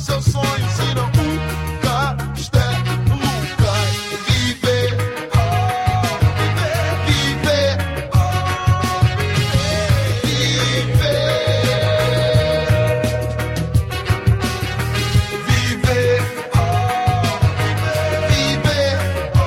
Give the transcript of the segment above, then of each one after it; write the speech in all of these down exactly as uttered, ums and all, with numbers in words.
seu sonho, senão o castelo cai. Viver, oh, viver, viver, oh, viver, viver, oh, viver, oh,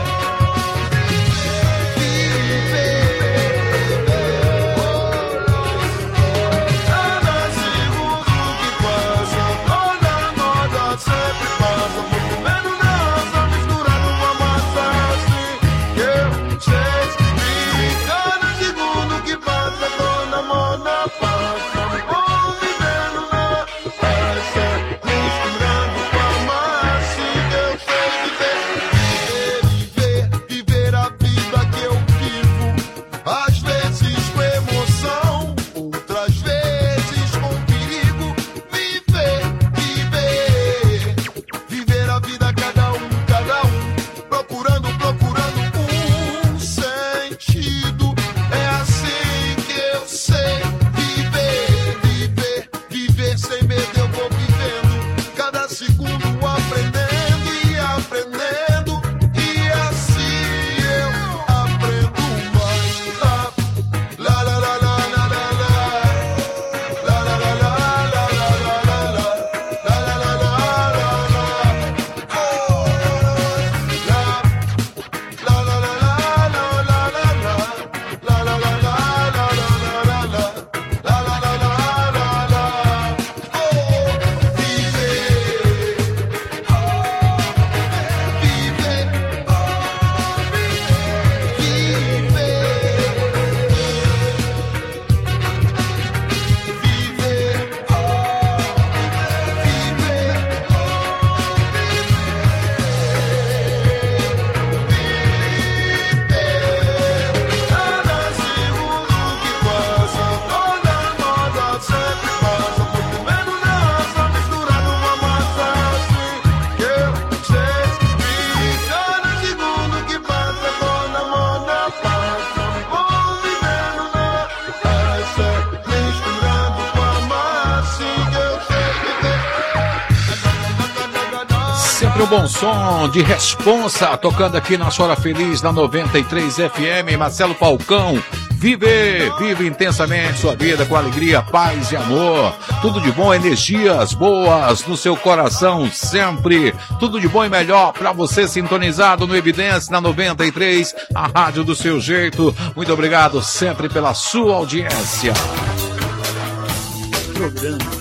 O bom som de Responsa, tocando aqui na Sua Hora Feliz, na noventa e três F M. Marcelo Falcão, vive, vive intensamente sua vida com alegria, paz e amor. Tudo de bom, energias boas no seu coração sempre. Tudo de bom e melhor para você sintonizado no Evidência, na noventa e três, a rádio do seu jeito. Muito obrigado sempre pela sua audiência. Programa.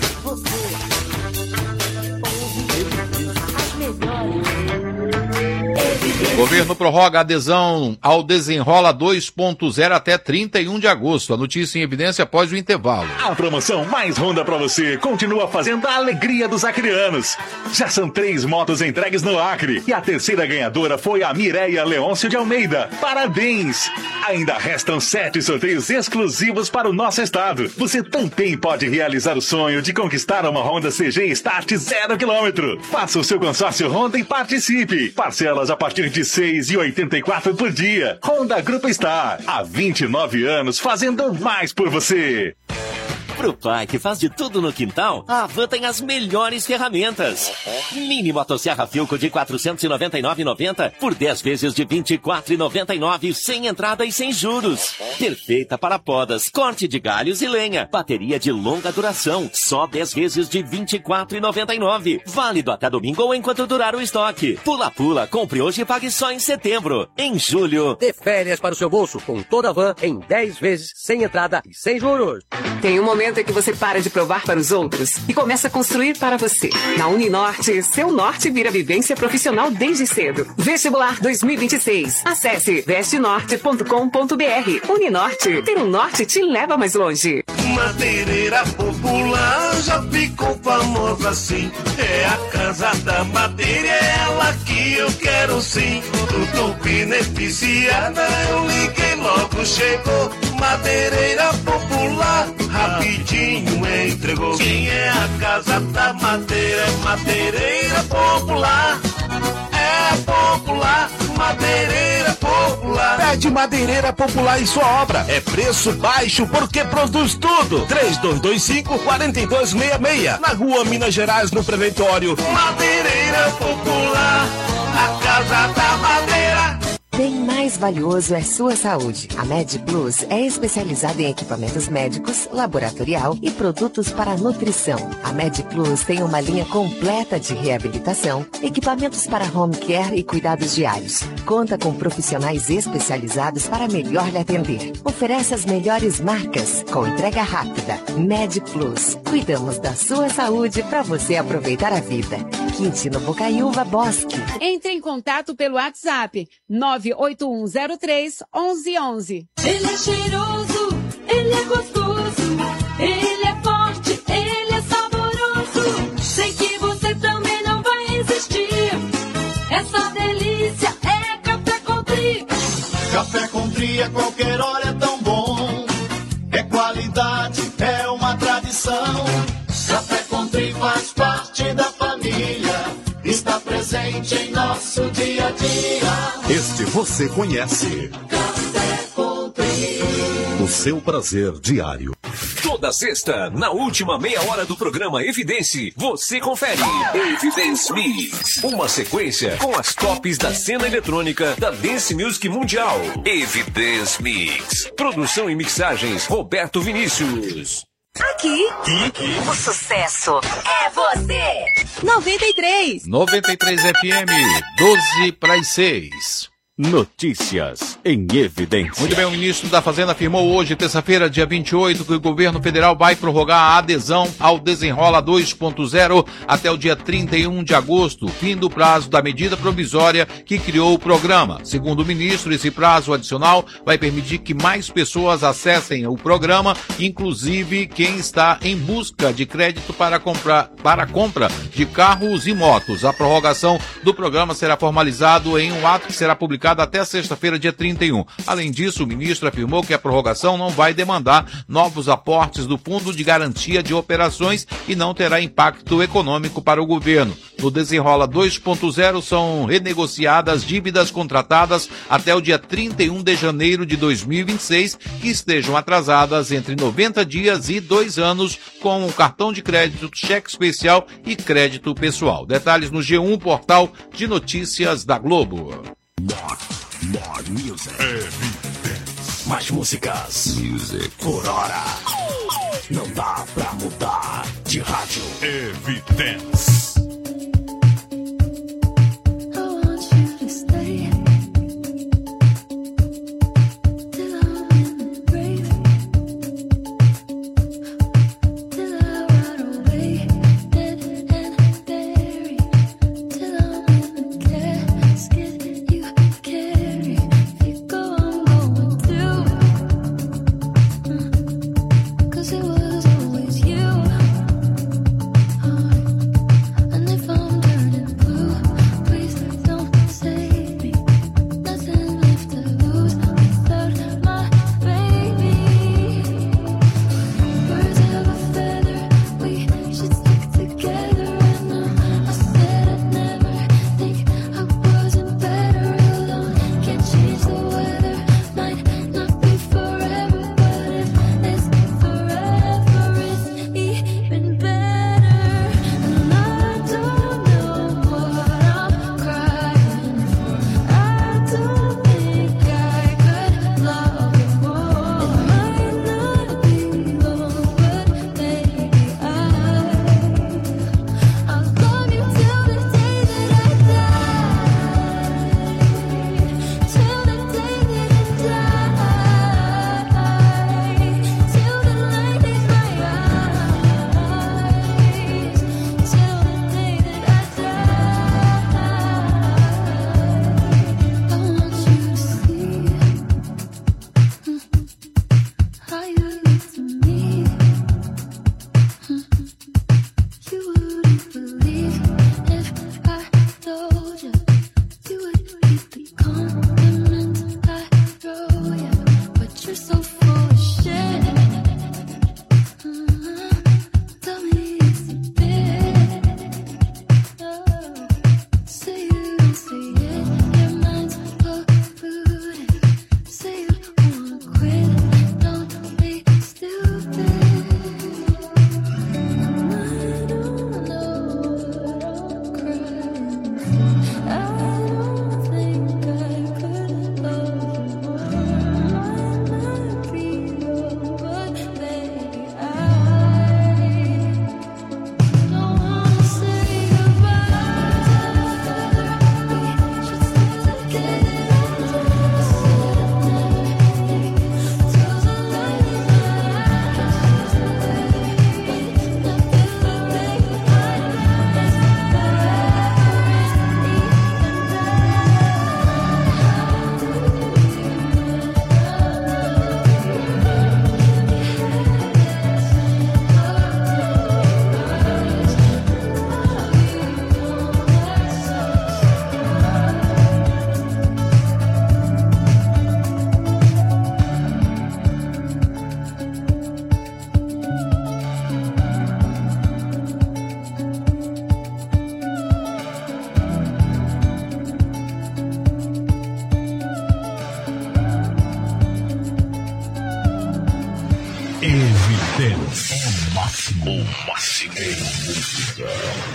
Governo prorroga a adesão ao Desenrola dois ponto zero até trinta e um de agosto. A notícia em evidência após o intervalo. A promoção mais Honda para você continua fazendo a alegria dos acrianos. Já são três motos entregues no Acre. E a terceira ganhadora foi a Mireia Leôncio de Almeida. Parabéns! Ainda restam sete sorteios exclusivos para o nosso estado. Você também pode realizar o sonho de conquistar uma Honda C G Start zero quilômetro. Faça o seu consórcio Honda e participe. Parcelas a partir de seis reais e oitenta e quatro centavos por dia. Honda Grupo Star, há vinte e nove anos fazendo mais por você. Pro pai que faz de tudo no quintal, a Havan tem as melhores ferramentas. Mini motosserra Filco de quatrocentos e noventa e nove reais e noventa centavos por dez vezes de vinte e quatro reais e noventa e nove centavos, sem entrada e sem juros. Perfeita para podas, corte de galhos e lenha. Bateria de longa duração, só dez vezes de vinte e quatro reais e noventa e nove centavos. Válido até domingo ou enquanto durar o estoque. Pula Pula, compre hoje e pague só em setembro. Em julho, dê férias para o seu bolso com toda a Havan em dez vezes, sem entrada e sem juros. Tem um momento em que você para de provar para os outros e começa a construir para você. Na Uninorte, seu norte vira vivência profissional desde cedo. Vestibular dois mil e vinte e seis. Acesse veste norte ponto com ponto b r. Uninorte, ter um norte te leva mais longe. Madeireira popular já ficou famosa assim. É a casa da madeira, é ela que eu quero sim. Tudo beneficiada, eu liguei logo, chegou. Madeireira popular, rapidinho entregou. Quem é a casa da madeira? É Madeireira popular. É popular, Madeireira Popular. Pede Madeireira Popular em sua obra. É preço baixo porque produz tudo. três dois dois cinco, quatro dois seis seis. Na rua Minas Gerais, no Preventório. Madeireira Popular, a casa da madeira. Bem mais valioso é sua saúde. A Med Plus é especializada em equipamentos médicos, laboratorial e produtos para nutrição. A Med Plus tem uma linha completa de reabilitação, equipamentos para home care e cuidados diários. Conta com profissionais especializados para melhor lhe atender. Oferece as melhores marcas com entrega rápida. Med Plus. Cuidamos da sua saúde para você aproveitar a vida. Quintino Bocaiúva Bosque. Entre em contato pelo WhatsApp nove oito um zero três, onze onze. Ele é cheiroso, ele é gostoso, ele é forte, ele é saboroso. Sei que você também não vai resistir. Essa delícia é Café Country. Café Country a qualquer hora é tão bom. É qualidade, é uma tradição. Café Country faz parte da família. Está presente em nosso dia a dia. Este você conhece. Café Country. O seu prazer diário. Toda sexta, na última meia hora do programa Evidência, você confere Evidence Mix. Uma sequência com as tops da cena eletrônica da Dance Music Mundial. Evidence Mix. Produção e mixagens, Roberto Vinícius. Aqui, aqui, o sucesso é você. noventa e três. noventa e três F M, doze para as seis. Notícias em evidência. Muito bem, o ministro da Fazenda afirmou hoje, terça-feira, dia vinte e oito, que o governo federal vai prorrogar a adesão ao Desenrola dois ponto zero até o dia trinta e um de agosto, fim do prazo da medida provisória que criou o programa. Segundo o ministro, esse prazo adicional vai permitir que mais pessoas acessem o programa, inclusive quem está em busca de crédito para comprar, para a compra de carros e motos. A prorrogação do programa será formalizado em um ato que será publicado até sexta-feira, dia trinta e um. Além disso, o ministro afirmou que a prorrogação não vai demandar novos aportes do Fundo de Garantia de Operações e não terá impacto econômico para o governo. No Desenrola dois ponto zero são renegociadas dívidas contratadas até o dia trinta e um de janeiro de dois mil e vinte e seis que estejam atrasadas entre noventa dias e dois anos com o cartão de crédito, cheque especial e crédito pessoal. Detalhes no G um, portal de notícias da Globo. More, more music. Evidence. Mais músicas. Music. Por hora. Não dá pra mudar de rádio. Evidence. máximo, o máximo em música.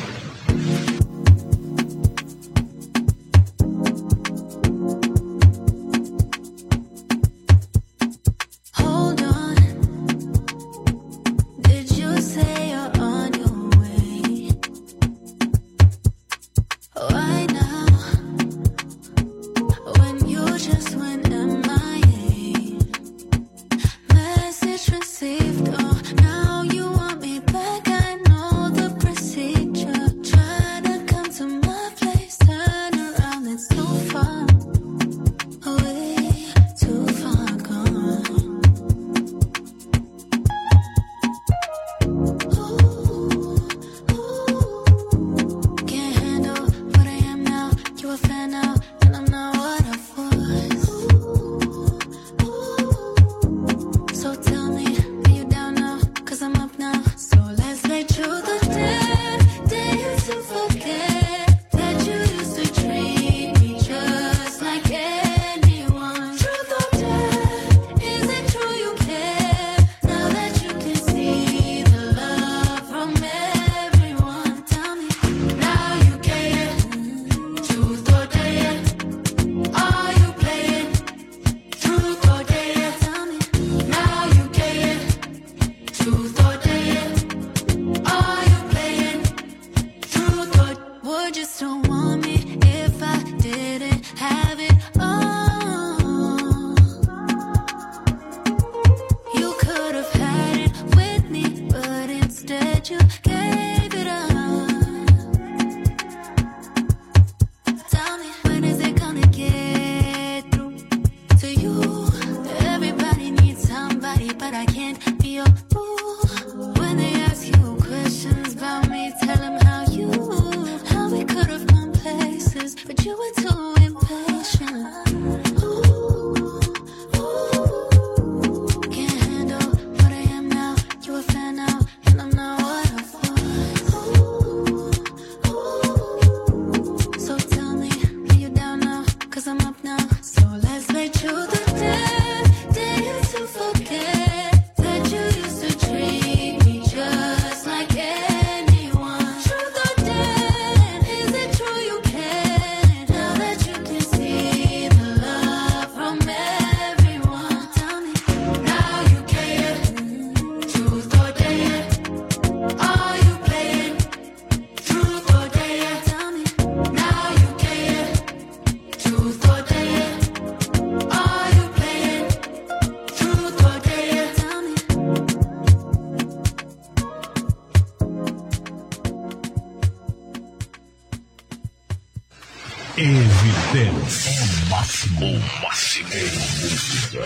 Evidência. O máximo, o máximo em música.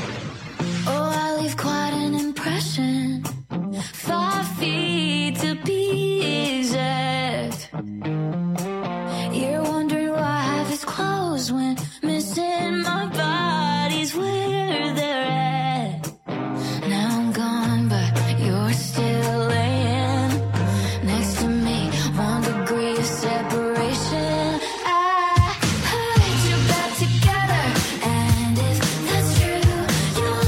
Oh, I leave quite an impression. Five feet to be exact. You're wondering why I have his clothes when missing my body's where they're at. Now I'm gone, but you're still laying next to me. One degree of separation. I heard you're back together, and if that's true, you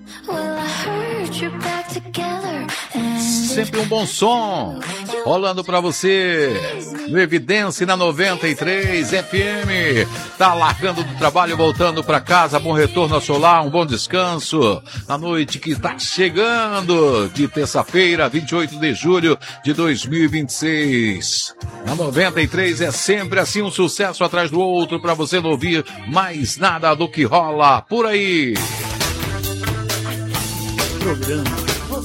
Sempre um bom som rolando pra você no Evidência na noventa e três F M. Tá largando do trabalho, voltando pra casa, bom retorno ao solar, um bom descanso na noite que tá chegando de terça-feira, vinte e oito de julho de dois mil e vinte e seis. Na noventa e três é sempre assim, um sucesso atrás do outro pra você não ouvir mais nada do que rola por aí. Programa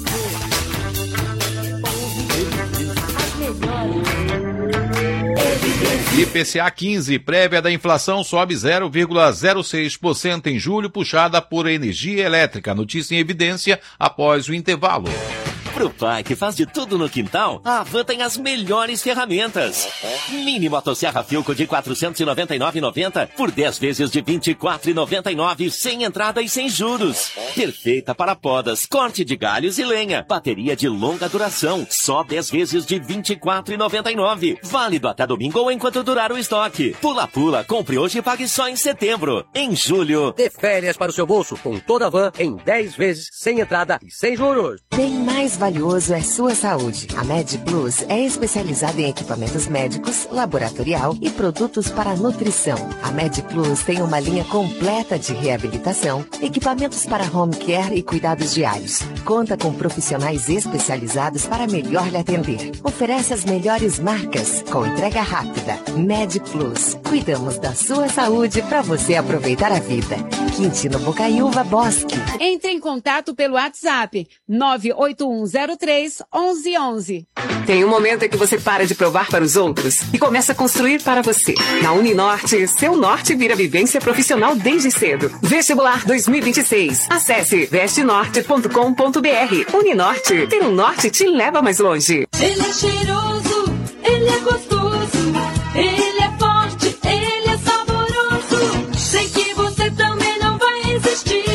I P C A quinze, prévia da inflação, sobe zero vírgula zero seis por cento em julho, puxada por energia elétrica. Notícia em evidência após o intervalo. Pro pai que faz de tudo no quintal, a Havan tem as melhores ferramentas. Mini motosserra Philco de quatrocentos e noventa e nove reais e noventa centavos por dez vezes de vinte e quatro reais e noventa e nove centavos, sem entrada e sem juros. Perfeita para podas, corte de galhos e lenha. Bateria de longa duração, só dez vezes de vinte e quatro reais e noventa e nove centavos. Válido até domingo ou enquanto durar o estoque. Pula Pula, compre hoje e pague só em setembro. Em julho, dê férias para o seu bolso com toda a Havan em dez vezes, sem entrada e sem juros. Bem mais valioso é sua saúde. A MedPlus é especializada em equipamentos médicos, laboratorial e produtos para nutrição. A MedPlus tem uma linha completa de reabilitação, equipamentos para home care e cuidados diários. Conta com profissionais especializados para melhor lhe atender. Oferece as melhores marcas com entrega rápida. MedPlus. Cuidamos da sua saúde para você aproveitar a vida. Quintino Bocaiúva Bosque. Entre em contato pelo WhatsApp nove oito um zero três um um um um. Tem um momento em que você para de provar para os outros e começa a construir para você. Na Uninorte, seu norte vira vivência profissional desde cedo. Vestibular dois mil e vinte e seis. Acesse veste norte ponto com ponto b r. Uninorte, ter um norte te leva mais longe. Ele é cheiroso, ele é gostoso, ele é forte, ele é saboroso. Sei que você também não vai resistir.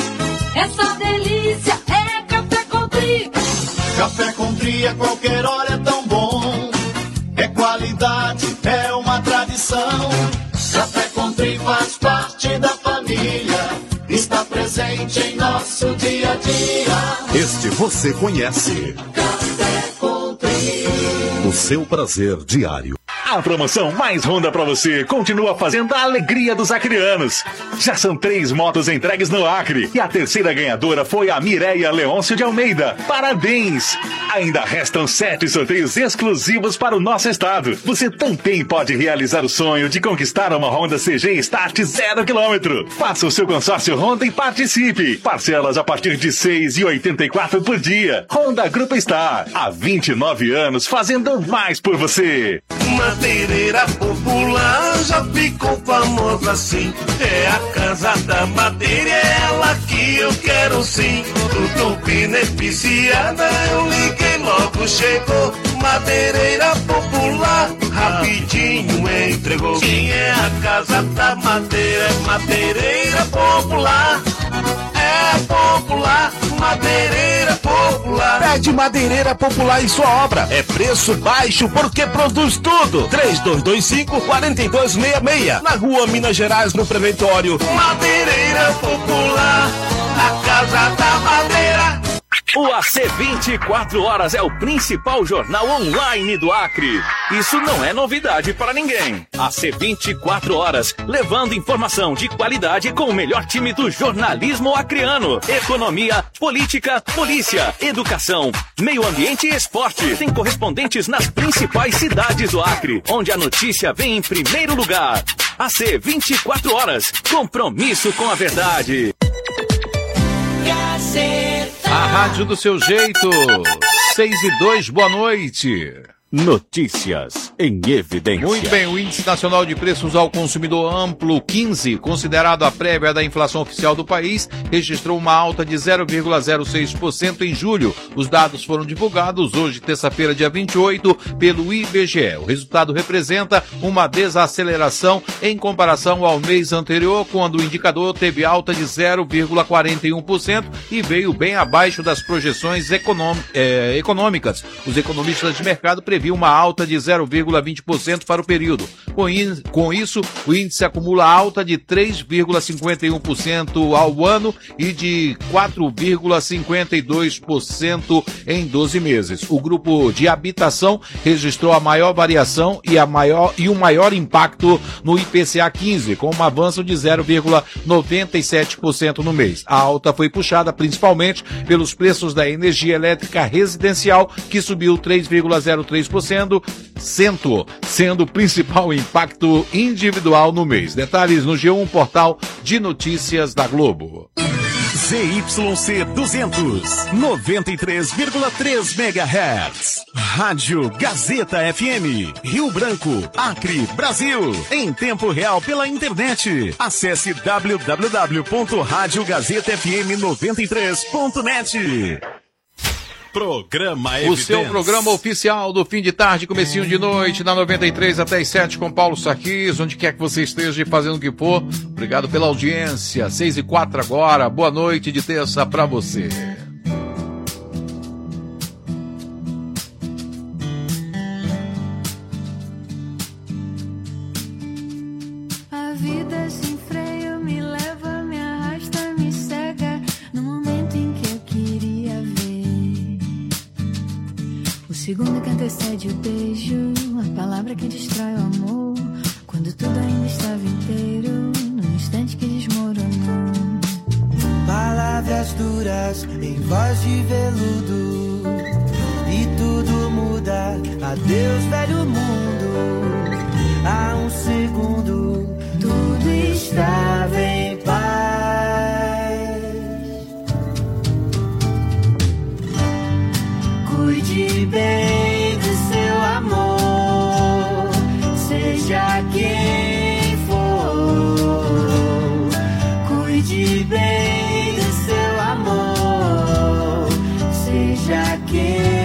Essa delícia é Café Country. Café Country a qualquer hora é tão bom. É qualidade, é uma tradição. Café Country faz parte da família. Está presente em nosso dia a dia. Este você conhece. Café Country. O seu prazer diário. A promoção mais Honda pra você continua fazendo a alegria dos acrianos. Já são três motos entregues no Acre e a terceira ganhadora foi a Mireia Leôncio de Almeida. Parabéns! Ainda restam sete sorteios exclusivos para o nosso estado. Você também pode realizar o sonho de conquistar uma Honda C G Start zero quilômetro. Faça o seu consórcio Honda e participe. Parcelas a partir de seis reais e oitenta e quatro centavos por dia. Honda Grupo Star, há vinte e nove anos fazendo mais por você. Madeireira popular já ficou famosa assim. É a casa da madeira, é ela que eu quero sim. Tudo beneficiada, eu liguei logo, chegou. Madeireira popular, rapidinho entregou. Quem é a casa da madeira? É Madeireira popular. É popular, madeireira popular. Pede Madeireira Popular em sua obra. É preço baixo porque produz tudo. três dois dois cinco, quatro dois seis seis. Na rua Minas Gerais, no Preventório. Madeireira Popular, a casa da madeira. O A C vinte e quatro horas é o principal jornal online do Acre. Isso não é novidade para ninguém. A C vinte e quatro horas, levando informação de qualidade com o melhor time do jornalismo acreano. Economia, política, polícia, educação, meio ambiente e esporte. Tem correspondentes nas principais cidades do Acre, onde a notícia vem em primeiro lugar. A C vinte e quatro horas, compromisso com a verdade. A rádio do seu jeito. seis e dois, boa noite. Notícias em evidência. Muito bem, o Índice Nacional de Preços ao Consumidor Amplo quinze, considerado a prévia da inflação oficial do país, registrou uma alta de zero vírgula zero seis por cento em julho. Os dados foram divulgados hoje, terça-feira, dia vinte e oito, pelo I B G E. O resultado representa uma desaceleração em comparação ao mês anterior, quando o indicador teve alta de zero vírgula quarenta e um por cento e veio bem abaixo das projeções econômicas. Os economistas de mercado previam teve uma alta de zero vírgula vinte por cento para o período. Com, in, com isso, o índice acumula alta de três vírgula cinquenta e um por cento ao ano e de quatro vírgula cinquenta e dois por cento em doze meses. O grupo de habitação registrou a maior variação e, a maior, e o maior impacto no I P C A quinze, com um avanço de zero vírgula noventa e sete por cento no mês. A alta foi puxada principalmente pelos preços da energia elétrica residencial, que subiu três vírgula zero três por cento, sendo o principal impacto individual no mês. Detalhes no G um, portal de notícias da Globo. Z Y C duzentos, noventa e três vírgula três megahertz. Rádio Gazeta F M, Rio Branco, Acre, Brasil. Em tempo real pela internet. Acesse w w w ponto rádio gazeta f m noventa e três ponto net. Programa Evidência. O seu programa oficial do fim de tarde, comecinho de noite, na noventa e três até as sete com Paulo Sarquis, onde quer que você esteja fazendo o que for. Obrigado pela audiência. seis e quatro agora. Boa noite de terça pra você. A vida sem freio me leva, me arrasta, me cega no momento em que eu queria ver. O segundo que antecede o beijo, a palavra que destrói o amor, quando tudo ainda estava inteiro, no instante que desmoronou. Palavras duras em voz de veludo, e tudo muda, adeus velho mundo. Há um segundo, tudo estava em paz. Cuide bem do seu amor, seja quem for. Cuide bem do seu amor, seja quem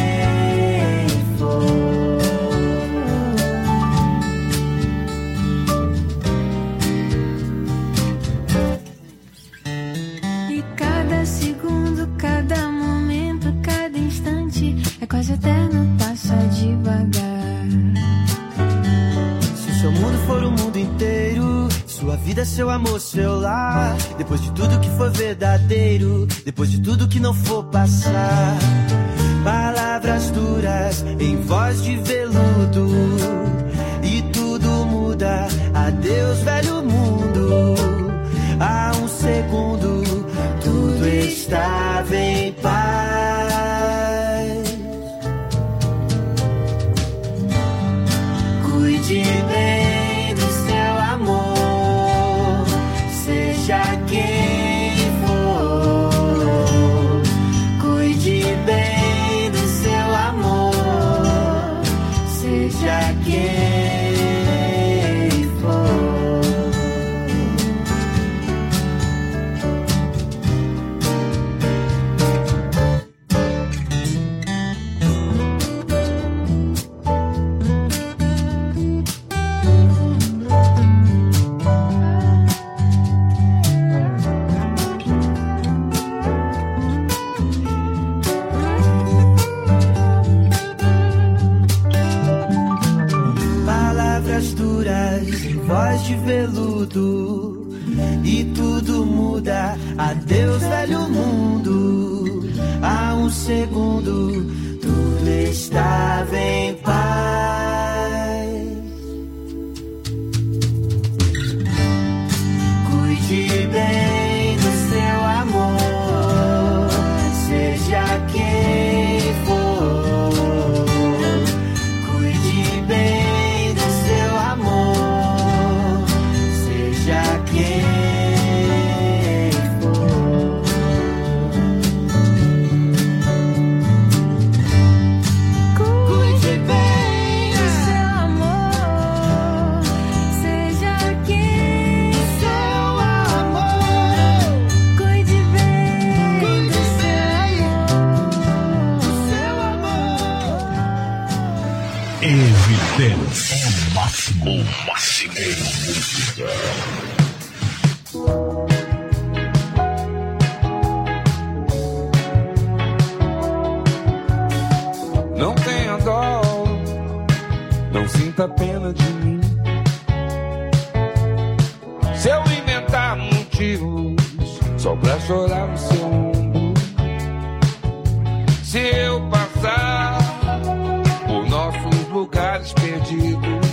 quase eterno, passa devagar. Se o seu mundo for o mundo inteiro, sua vida, seu amor, seu lar, depois de tudo que for verdadeiro, depois de tudo que não for passar, palavras duras em voz de veludo, e tudo muda, adeus velho mundo. Há um segundo, tudo estava em paz. Cuide bem do seu amor, seja quem for. Cuide bem do seu amor, seja quem for. Voz de veludo, e tudo muda, adeus velho mundo. Há um segundo, tudo estava em paz. Cuide bem do seu amor, seja quem for. Cuide bem do seu amor, seja quem for. Cuide bem do seu amor, seja quem seu amor. Cuide bem do seu amor, seu amor. Evidência, o máximo, o máximo em música. Não tenha dó só pra chorar no seu ombro. Se eu passar por nossos lugares perdidos,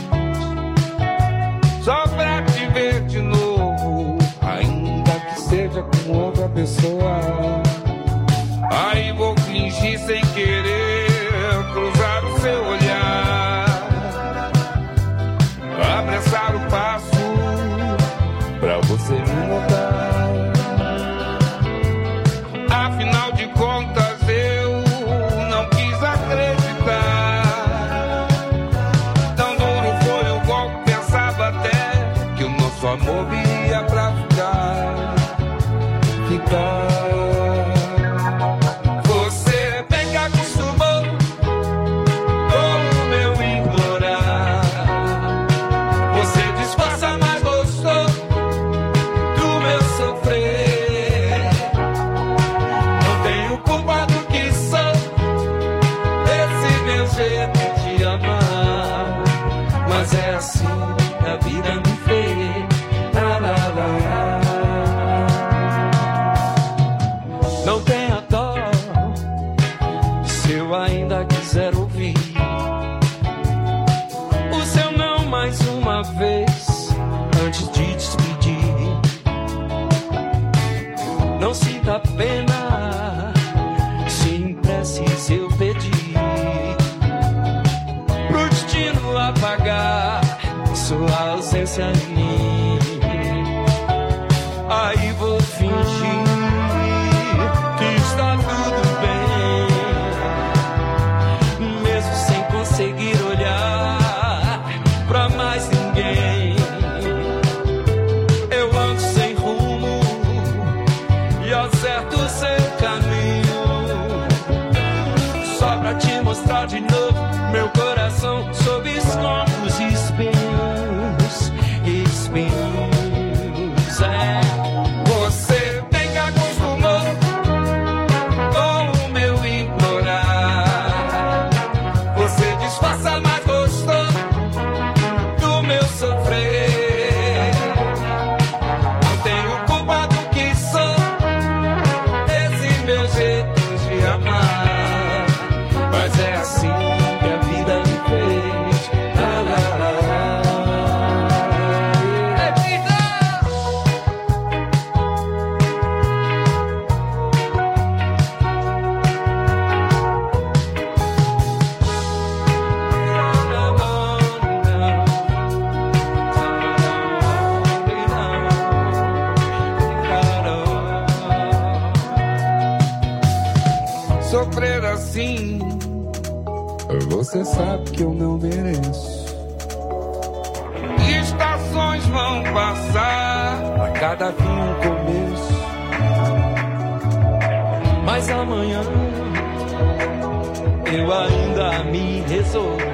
só pra te ver de novo, ainda que seja com outra pessoa, aí vou fingir sem querer cruzar o seu olhar, apressar o passo pra você me notar. Afinal de contas eu não quis acreditar. Tão duro foi o golpe, pensava até que o nosso amor viria pra ficar, ficar. Você bem que acostumou com o meu implorar. Você disfarça, mas gostou do meu sofrer. Não tenho culpa do que sou, desse meu jeito de amar. Mas é assim, a vida me fez. Lá, lá, lá, lá. Não tenha dó, se eu ainda quiser ouvir o seu não mais uma vez antes de despedir. Não sinta pena se em preces eu pedir pro destino apagar sua ausência em mim. Aí vou fingir que está tudo bem, mesmo sem conseguir olhar pra mais ninguém. Eu ando sem rumo e acerto sem caminho, só pra te mostrar de novo meu coração sob escombros e espinhos, espinhos. É, você bem que acostumou com o meu implorar. Você disfarça, mas gostou do meu sofrer. Não tenho culpa do que sou, desse meu jeito de amar. Mas é assim que a vida me fez. Lá, lá, lá, lá. É vida! Sofrer assim, você sabe que eu não mereço. Estações vão passar, a cada fim um começo. Mas amanhã eu ainda me resolvo.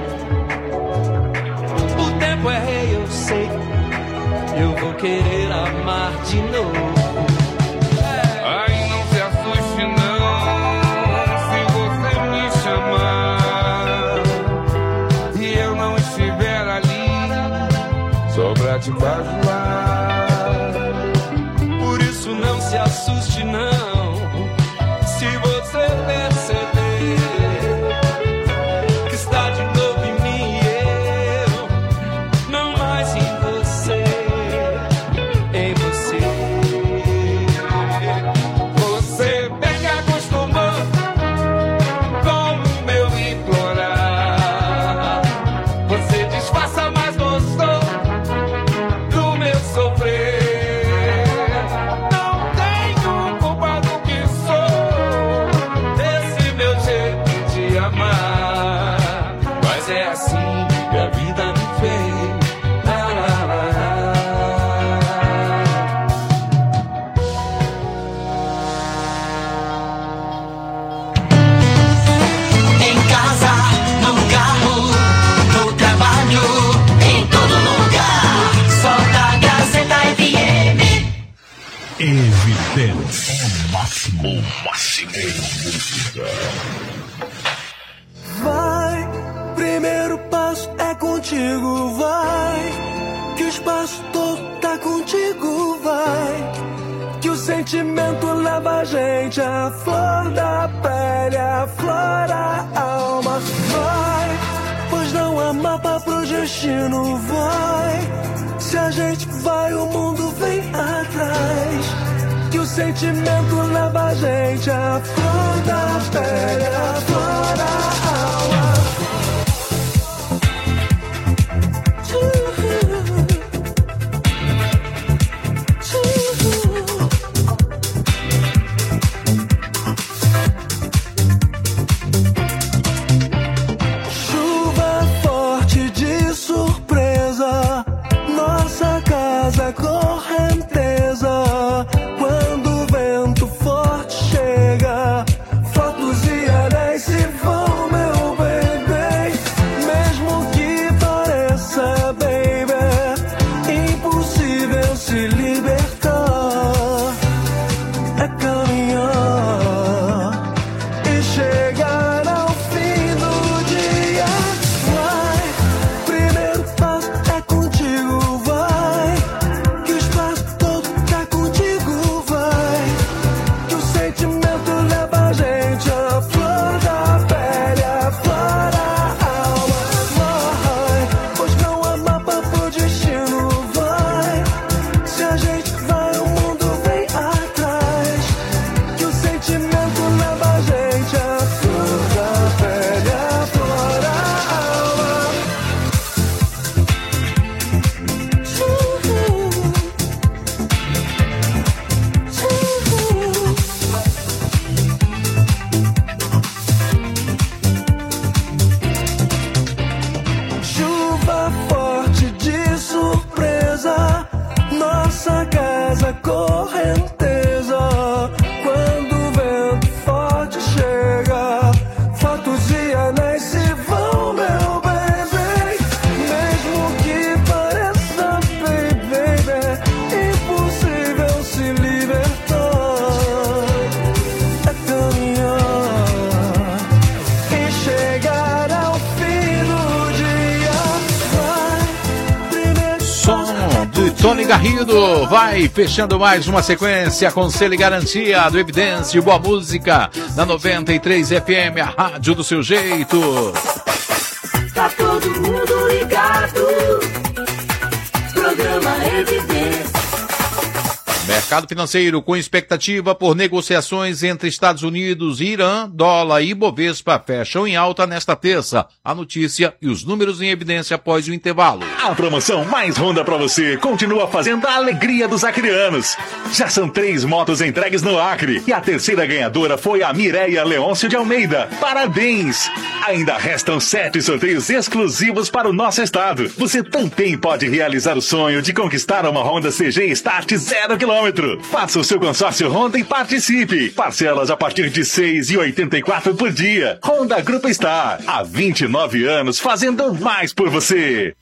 O tempo é rei, eu sei, eu vou querer amar de novo. Ai, não se assuste não, se você me chamar e eu não estiver ali só pra te bajular. Por isso não se assuste não, se você perceber que está de novo em mim e eu não mais em você, em você. Você bem que acostumou com o meu implorar. Você disfarça, mas gostou do meu sofrer. Não tenho culpa do que sou, desse meu jeito de amar. Mas é assim que a vida me fez. Lá, lá, lá, lá. Em casa, no carro, no trabalho, em todo lugar. Só da Gazeta F M. Evidência. O máximo, o máximo em música. Vai, primeiro passo é contigo, vai. Que o espaço todo tá contigo, vai. Que os sentimento leva a gente à flor da pele, à flor da alma. Vai, pois não há mapa pro destino, vai. Se a gente vai, o mundo vem atrás. Que o sentimento leva a gente à flor da pele, à flor da alma. Chuva forte de surpresa, nossa casa correnteza. Quando o vento forte chega, fotos e anéis se vão, meu baby. Mesmo que pareça, baby, impossível se libertar. É caminhar e chegar ao fim do dia. Vai, primeiro passo é contigo, vai. Que o espaço todo tá contigo, vai. Que o sentimento leva a gente à flor da pele, à flor da alma. Vai, pois não há mapa pro destino, vai. Se a gente vai, o mundo vem atrás. Que o sentimento leva a gente à flor da pele, à flor da alma. Chuva forte de surpresa, nossa casa correnteza. Quando o vento forte chega, fotos e anéis se vão, meu baby. Mesmo que pareça, baby, impossível se libertar. É caminhar e chegar ao fim do dia. Vai, primeiro Som de Tony Garrido vai fechando mais uma sequência com selo e garantia do Evidência, boa música na noventa e três F M, a rádio do seu jeito. Tá todo mundo ligado. Programa Evidência. Mercado financeiro com expectativa por negociações entre Estados Unidos e Irã, dólar e Bovespa fecham em alta nesta terça. A notícia e os números em evidência após o intervalo. A promoção mais Honda pra você continua fazendo a alegria dos acrianos. Já são três motos entregues no Acre e a terceira ganhadora foi a Mireia Leôncio de Almeida. Parabéns! Ainda restam sete sorteios exclusivos para o nosso estado. Você também pode realizar o sonho de conquistar uma Honda C G Start zero quilômetro. Faça o seu consórcio Honda e participe. Parcelas a partir de seis reais e oitenta e quatro centavos por dia. Honda Grupo Star, há vinte e nove anos fazendo mais por você.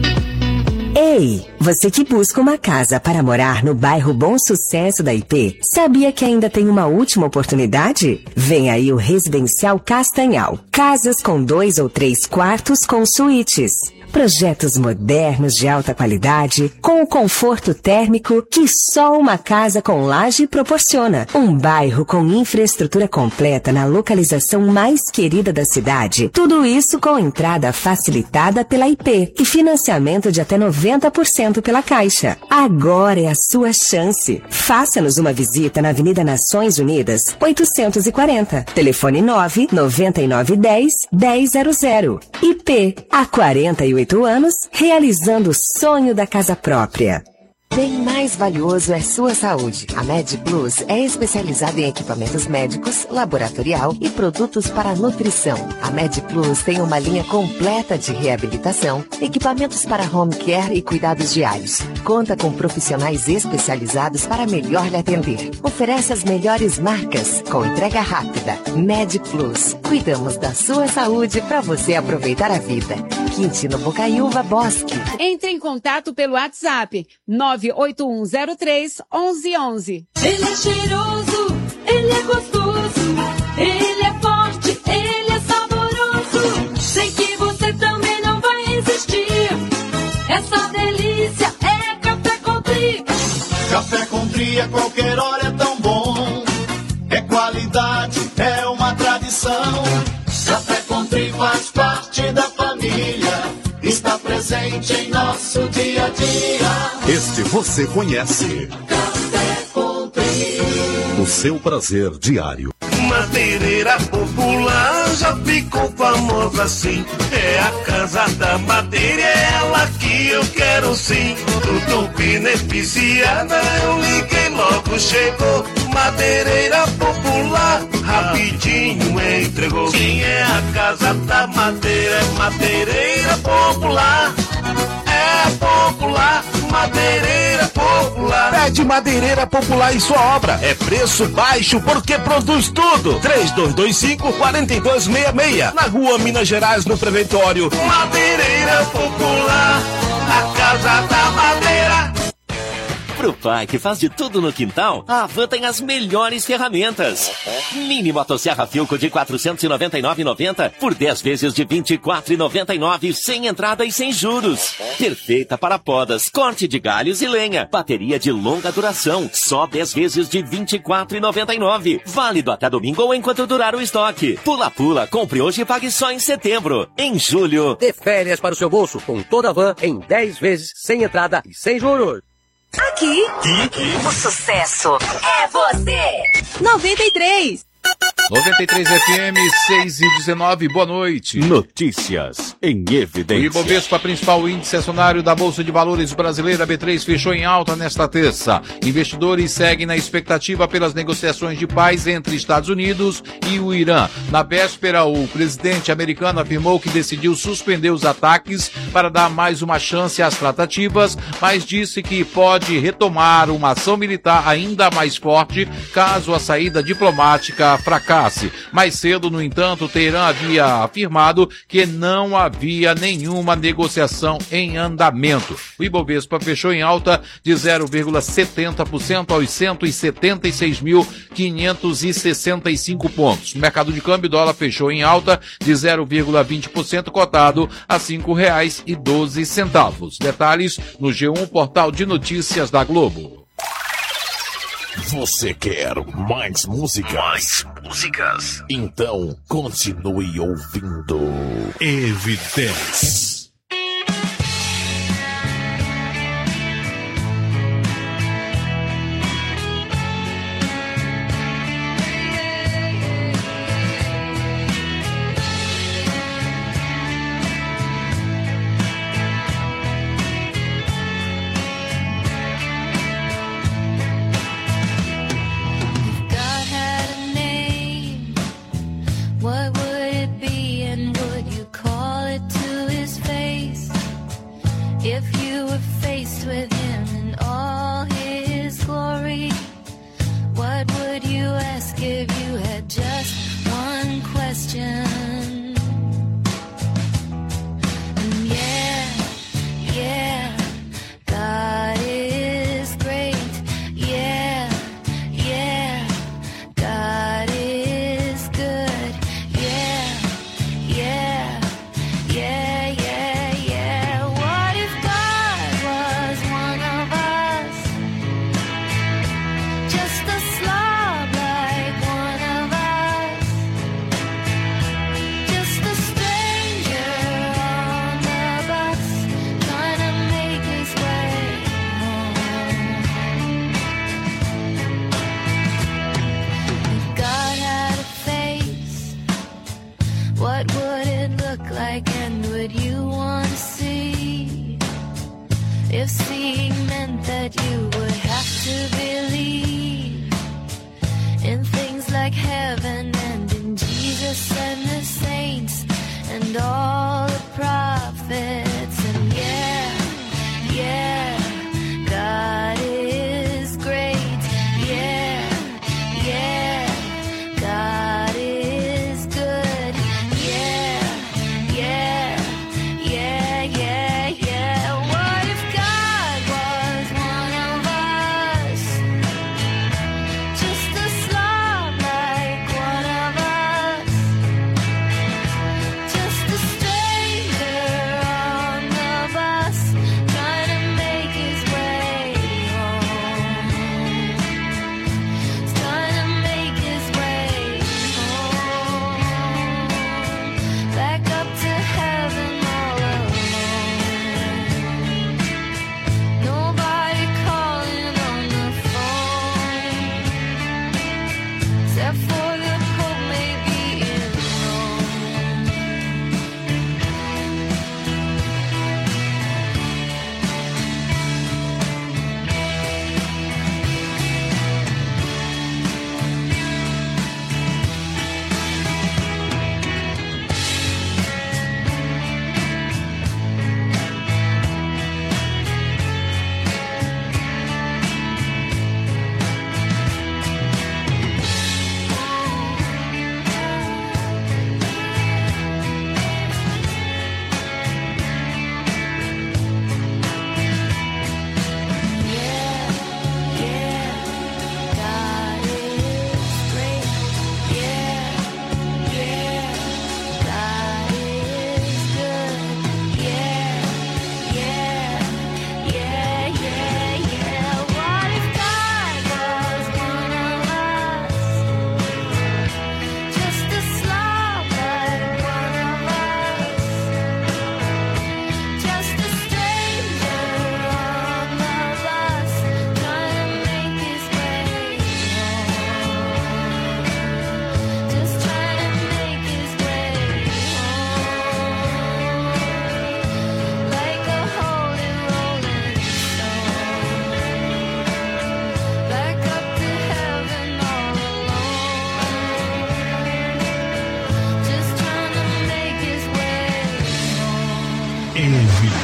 Ei, você que busca uma casa para morar no bairro Bom Sucesso da I P, sabia que ainda tem uma última oportunidade? Vem aí o Residencial Castanhal. Casas com dois ou três quartos com suítes. Projetos modernos de alta qualidade, com o conforto térmico que só uma casa com laje proporciona. Um bairro com infraestrutura completa na localização mais querida da cidade. Tudo isso com entrada facilitada pela I P e financiamento de até noventa por cento pela Caixa. Agora é a sua chance. Faça-nos uma visita na Avenida Nações Unidas, oitocentos e quarenta. Telefone nove nove nove um zero um zero zero. I P, há quarenta e oito anos, realizando o sonho da casa própria. Bem mais valioso é sua saúde. A MedPlus é especializada em equipamentos médicos, laboratorial e produtos para nutrição. A MedPlus tem uma linha completa de reabilitação, equipamentos para home care e cuidados diários. Conta com profissionais especializados para melhor lhe atender. Oferece as melhores marcas, com entrega rápida. MedPlus. Cuidamos da sua saúde para você aproveitar a vida. Quintino Bocaiúva Bosque. Entre em contato pelo WhatsApp nove oito um zero três um um um um. Ele é cheiroso, ele é gostoso, ele é forte, ele é saboroso. Sei que você também não vai resistir. Essa delícia é Café Country. Café Country a qualquer hora é qualidade é uma tradição. Café Country faz parte da família, está presente em nosso dia a dia. Este você conhece. Café Country. O seu prazer diário. Madeireira popular já ficou famosa assim. É a casa da madeira, é ela que eu quero sim. Tudo beneficiada, eu liguei logo, chegou. Madeireira popular, rapidinho entregou. Sim, é a casa da madeira, é madeireira popular. É popular, madeireira popular. Pede Madeireira Popular em sua obra. É preço baixo porque produz tudo. três dois dois cinco, quatro dois seis seis. Na rua Minas Gerais, no Preventório. Madeireira Popular, a casa da madeira. Pro pai que faz de tudo no quintal, a Havan tem as melhores ferramentas. Mini motosserra Filco de quatrocentos e noventa e nove reais e noventa por dez vezes de vinte e quatro reais e noventa e nove, sem entrada e sem juros. Perfeita para podas, corte de galhos e lenha. Bateria de longa duração, só dez vezes de vinte e quatro reais e noventa e nove. Válido até domingo ou enquanto durar o estoque. Pula Pula, compre hoje e pague só em setembro. Em julho, dê férias para o seu bolso com toda a Havan em dez vezes, sem entrada e sem juros. Aqui, o sucesso é você. noventa e três. noventa e três F M, seis e dezenove, boa noite. Notícias em evidência. O Ibovespa, principal índice acionário da Bolsa de Valores brasileira, B três, fechou em alta nesta terça. Investidores seguem na expectativa pelas negociações de paz entre Estados Unidos e o Irã. Na véspera, o presidente americano afirmou que decidiu suspender os ataques para dar mais uma chance às tratativas, mas disse que pode retomar uma ação militar ainda mais forte caso a saída diplomática fracasse. Mais cedo, no entanto, Teherã havia afirmado que não havia nenhuma negociação em andamento. O Ibovespa fechou em alta de zero vírgula setenta por cento aos cento e setenta e seis mil quinhentos e sessenta e cinco pontos. No mercado de câmbio, o dólar fechou em alta de zero vírgula vinte por cento, cotado a cinco reais e doze centavos. Detalhes no G um, portal de notícias da Globo. Você quer mais músicas? Mais músicas. Então, continue ouvindo Evidência. What would it be and would you call it to his face? If you were faced with him in all his glory, what would you ask if you had just one question? And yeah, yeah, God is great. Yeah, yeah, God is good. Yeah, yeah, yeah, yeah, yeah. What if God was one of us? Just a slob like one of us. Just a stranger on the bus, trying to make his way home. If God had a face, what would it look like and would you want to see? If seeing meant that you would have to believe in things like heaven and in Jesus and the saints and all the prophets. And yeah, yeah, God is great. Yeah, yeah, God is good. Yeah, yeah, yeah, yeah, yeah. What if God was one of us? Just a slob like one of us. Just a stranger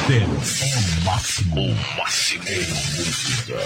Evidência é o máximo, o máximo em música.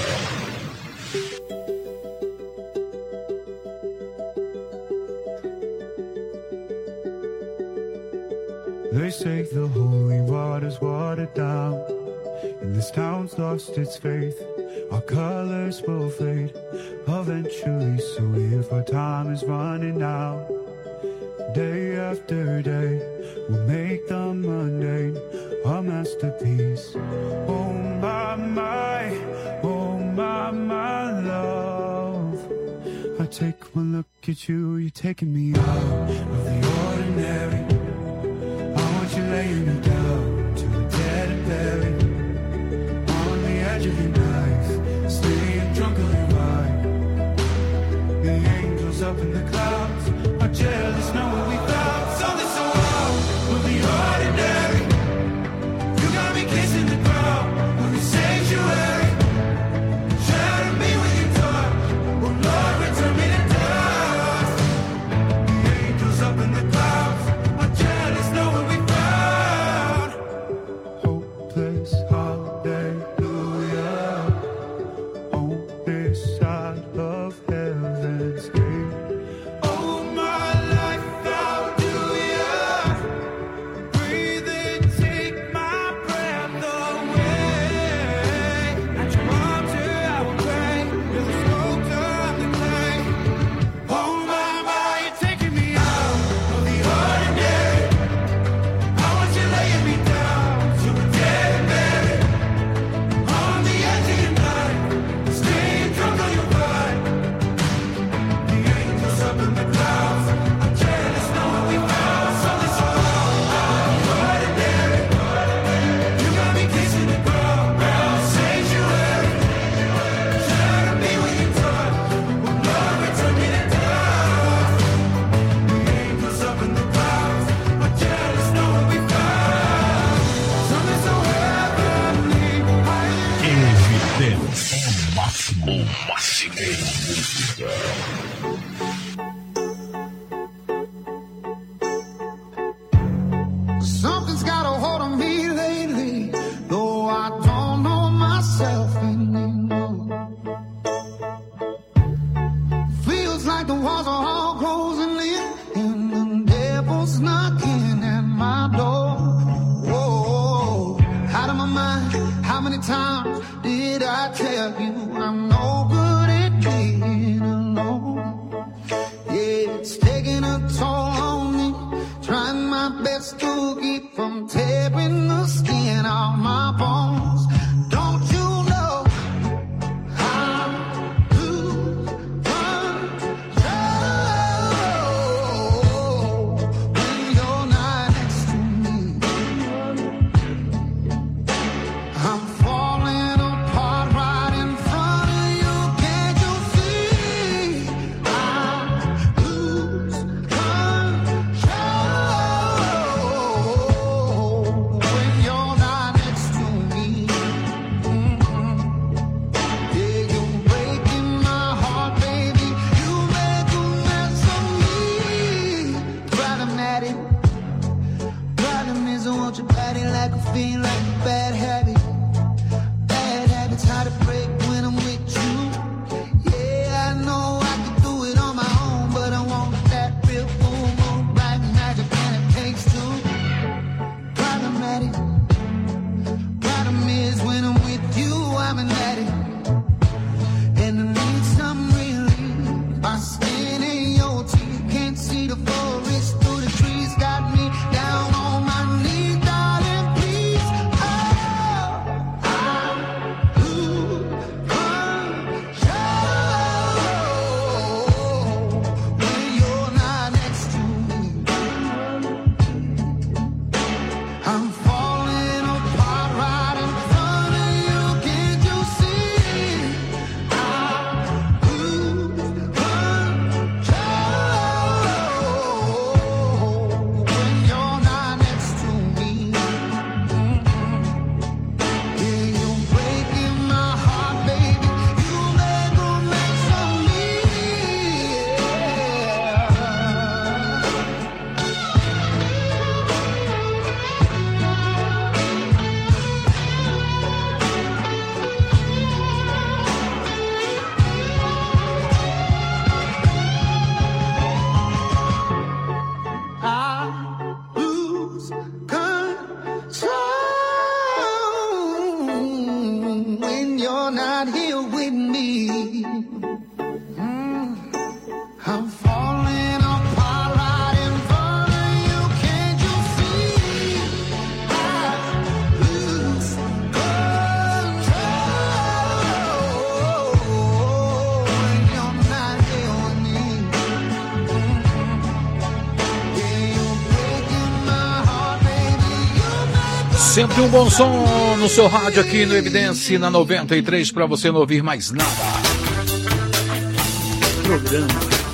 They say the holy water's watered down, and this town's lost its faith. Our colors will fade eventually, so if our time is running out, day after day, we'll make the mundane a masterpiece. Oh my, my, oh my, my love. I take one look at you, you're taking me out of the ordinary. You're laying me down to a dead and buried on the edge of your knife, staying drunkenly right. The angels up in the clouds are jealous, know what we found. Something so out of the ordinary. You got me kissing the ground of the sanctuary. Shatter me with your touch, oh Lord, return me to dust. The angels up in the clouds are jealous, know what we found. Something's got a hold on me lately, though I don't know myself anymore. Feels like the walls are all closing in, and the devil's knocking at my door. Whoa, out of my mind, how many times did I tell you I'm no good at being alone? Yeah, it's taking a toll on me, trying my best to keep from tearing the skin off my bones. Don't you know I'm lose control when you're not next to me? I'm falling apart right in front of you. Can't you see? I lose control when you're not next to me. right here with me. Mm, I'm falling apart right in front of you. Can't you see? I lose control when you're not here with me. Sempre um bom som no seu rádio aqui no Evidência na noventa e três para você não ouvir mais nada. Programa.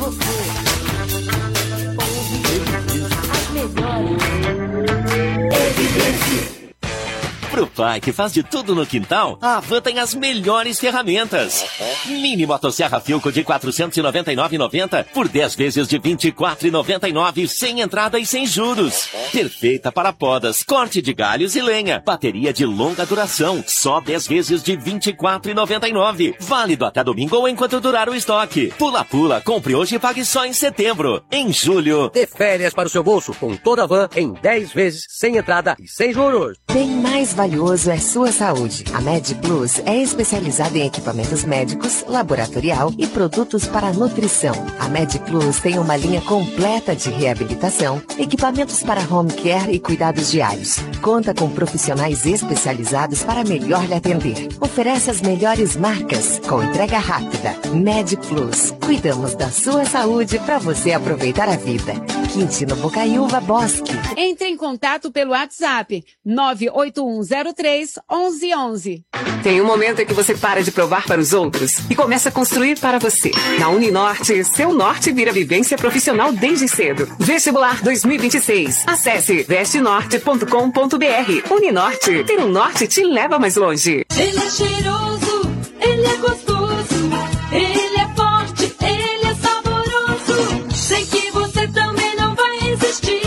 Evidência. Pro pai que faz de tudo no quintal, a Havan tem as melhores ferramentas. Mini motosserra Filco de quatrocentos e noventa e nove reais e noventa centavos por dez vezes de vinte e quatro reais e noventa e nove centavos, sem entrada e sem juros. Perfeita para podas, corte de galhos e lenha. Bateria de longa duração, só dez vezes de vinte e quatro reais e noventa e nove centavos. Válido até domingo ou enquanto durar o estoque. Pula Pula, compre hoje e pague só em setembro. Em julho, dê férias para o seu bolso com toda a Havan em dez vezes, sem entrada e sem juros. Bem mais valioso é sua saúde. A Med Plus é especializada em equipamentos médicos, laboratorial e produtos para nutrição. A Med Plus tem uma linha completa de reabilitação, equipamentos para home care e cuidados diários. Conta com profissionais especializados para melhor lhe atender. Oferece as melhores marcas com entrega rápida. Med Plus. Cuidamos da sua saúde para você aproveitar a vida. Quintino Bocaiúva Bosque. Entre em contato pelo WhatsApp nove oito um zero três onze onze. Tem um momento em que você para de provar para os outros e começa a construir para você. Na Uninorte, seu norte vira vivência profissional desde cedo. Vestibular dois mil e vinte e seis. Acesse veste norte ponto com ponto b r. Uninorte, ter um norte te leva mais longe. Ele é cheiroso, ele é gostoso, ele é forte, ele é saboroso. Sei que você também não vai resistir.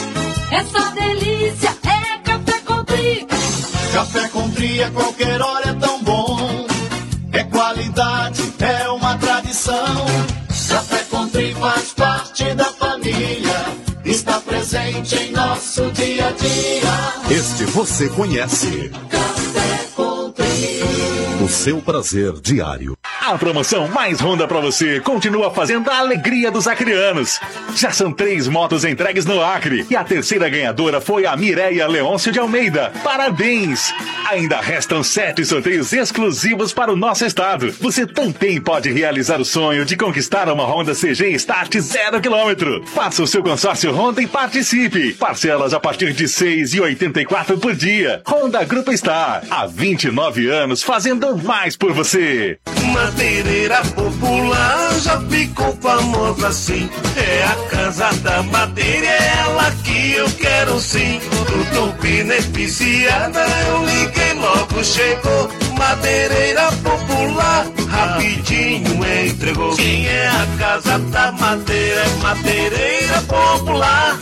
Essa delícia é Café Country. Café Country a qualquer hora é tão bom. É qualidade, é uma tradição. Café Country faz parte da família. Está presente em nosso dia a dia. Este você conhece. Café Country. O seu prazer diário. A promoção mais Honda pra você continua fazendo a alegria dos acrianos. Já são três motos entregues no Acre e a terceira ganhadora foi a Mireia Leôncio de Almeida. Parabéns! Ainda restam sete sorteios exclusivos para o nosso estado. Você também pode realizar o sonho de conquistar uma Honda C G Start zero quilômetro. Faça o seu consórcio Honda e participe. Parcelas a partir de seis reais e oitenta e quatro centavos por dia. Honda Grupo Star, há vinte e nove anos fazendo mais por você. Madeireira popular já ficou famosa assim. É a casa da madeira, é ela que eu quero sim. Tudo beneficiada, eu liguei logo, chegou. Madeireira popular, rapidinho entregou. Quem é a casa da madeira? É Madeireira popular.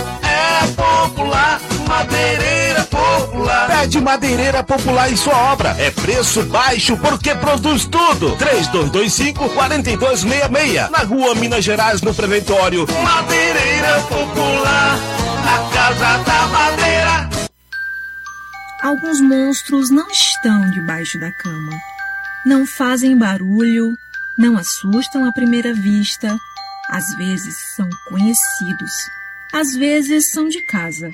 É popular, Madeireira popular. Pede Madeireira Popular em sua obra. É preço baixo porque produz tudo. três dois dois cinco, quatro dois seis seis. Na rua Minas Gerais, no Preventório. Madeireira Popular, a casa da madeira. Alguns monstros não estão debaixo da cama. Não fazem barulho, não assustam à primeira vista. Às vezes são conhecidos. Às vezes são de casa.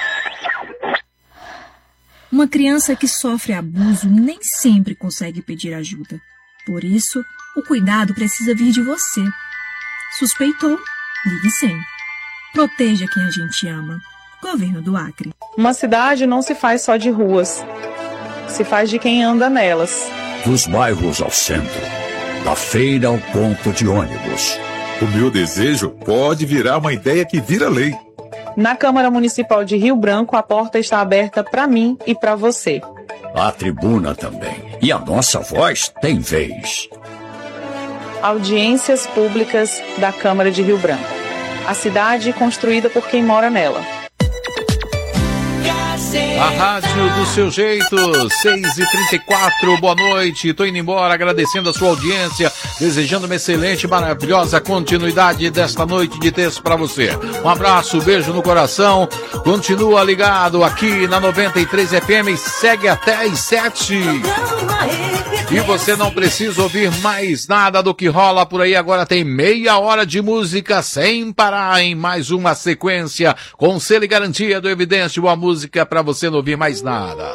Uma criança que sofre abuso nem sempre consegue pedir ajuda. Por isso, o cuidado precisa vir de você. Suspeitou? Ligue cem. Proteja quem a gente ama. Governo do Acre. Uma cidade não se faz só de ruas. Se faz de quem anda nelas. Dos bairros ao centro. Da feira ao ponto de ônibus. O meu desejo pode virar uma ideia que vira lei. Na Câmara Municipal de Rio Branco, a porta está aberta para mim e para você. A tribuna também. E a nossa voz tem vez. Audiências públicas da Câmara de Rio Branco. A cidade construída por quem mora nela. A rádio do seu jeito, seis e trinta e quatro, boa noite, tô indo embora agradecendo a sua audiência, desejando uma excelente, maravilhosa continuidade desta noite de terça para você. Um abraço, beijo no coração, continua ligado aqui na noventa e três F M, segue até às sete. E você não precisa ouvir mais nada do que rola por aí. Agora tem meia hora de música sem parar em mais uma sequência com selo e garantia do Evidência, uma música para você não ouvir mais nada.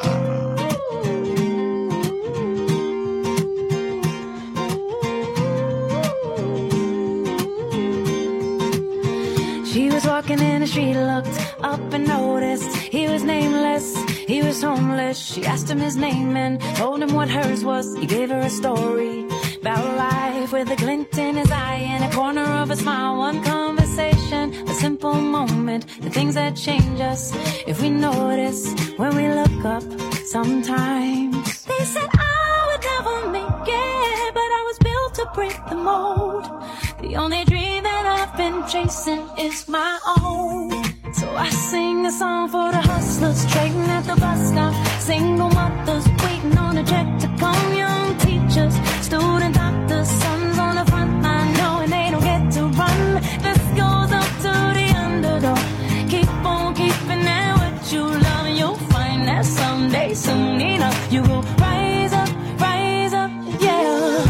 She was walking in the street, looked up and noticed he was nameless, he was homeless. She asked him his name and told him what hers was. He gave her a story about life with a glint in his eye and a corner of a smile. One conversation, a simple moment, the things that change us if we notice when we look up sometimes. They said I would never make it, but I was built to break the mold. The only dream that I've been chasing is my own. So I sing a song for the hustlers trading at the bus stop, single mothers waiting on a check to come, young teachers, student doctors, sons on the front line knowing they don't get to run. This goes up to the underdog. Keep on keeping at what you love and you'll find that someday, soon enough, you will rise up, rise up, yeah.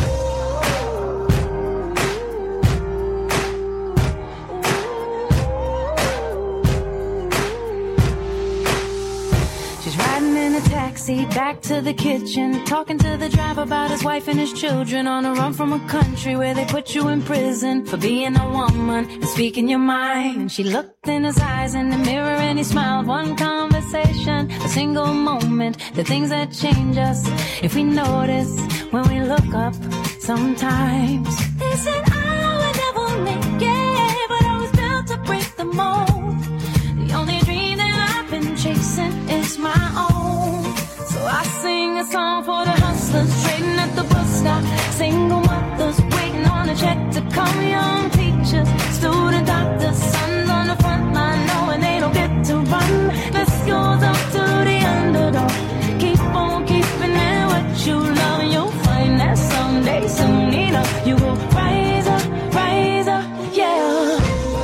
Taxi back to the kitchen, talking to the driver about his wife and his children, on a run from a country where they put you in prison for being a woman and speaking your mind. And she looked in his eyes in the mirror and he smiled. One conversation, a single moment, the things that change us if we notice when we look up sometimes. They said I would never make it, but I was built to break the mold. The only dream that I've been chasing is my own. So I sing a song for the hustlers trading at the bus stop, single mothers waiting on a check to come, young teachers, student doctors, sons on the front line knowing they don't get to run. This goes up to the underdog. Keep on keeping at what you love and you'll find that someday, soon enough, you will rise up, rise up, yeah.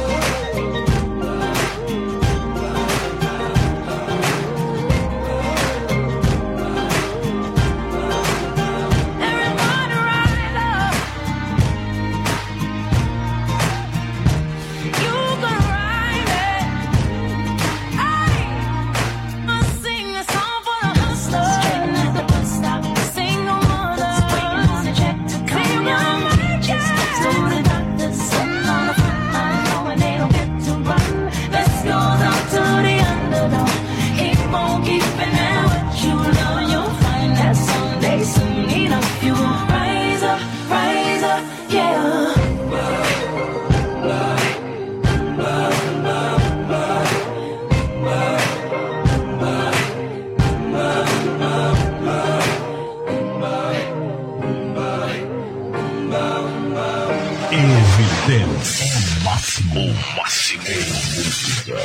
Evidência, o máximo, o máximo música.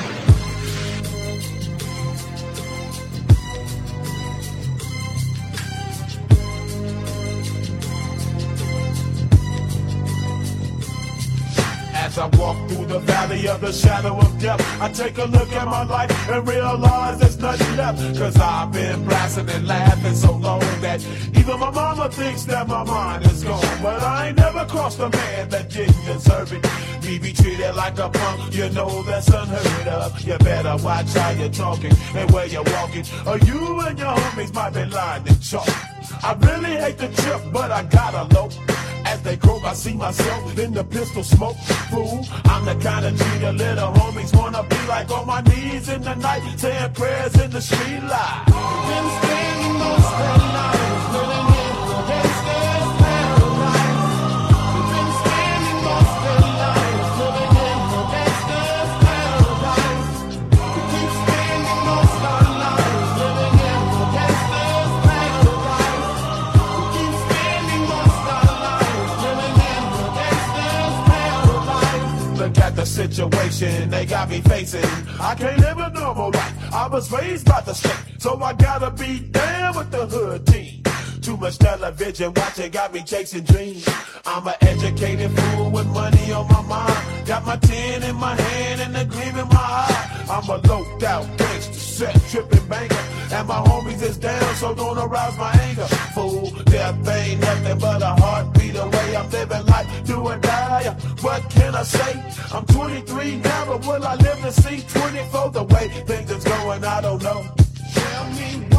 As I walk through the valley of the shadow of death, I take a look at my life and realize there's nothing left. Cause I've been blasting and laughing so long that even my mama thinks that my mind is gone. But I ain't never crossed a man that didn't deserve it. Me be treated like a punk, you know that's unheard of. You better watch how you're talking and where you're walking, or you and your homies might be lying in chalk. I really hate the trip, but I gotta low. As they croak, I see myself in the pistol smoke. Fool, I'm the kind of G the little homies wanna be like, on my knees in the night, saying prayers in the street light. Been spending most of the night living in the gangster's paradise. Been spending most of the night living in the gangster's paradise. We keep spending most of the night living in the gangster's paradise. We keep spending most of the night living in the gangster's paradise. Look at the situation they got me facing. I can't live a normal life. I was raised by the state, so I gotta be down with the hood team. Too much television watching got me chasing dreams. I'm an educated fool with money on my mind. Got my tin in my hand and a gleam in my eye. I'm a low-out gangster. set, tripping banker. And my homies is down, so don't arouse my anger. Fool, death ain't nothing but a heartbeat away. I'm living life, do or die. What can I say? I'm twenty-three now, but will I live to see twenty-four? The way things is going, I don't know. Tell me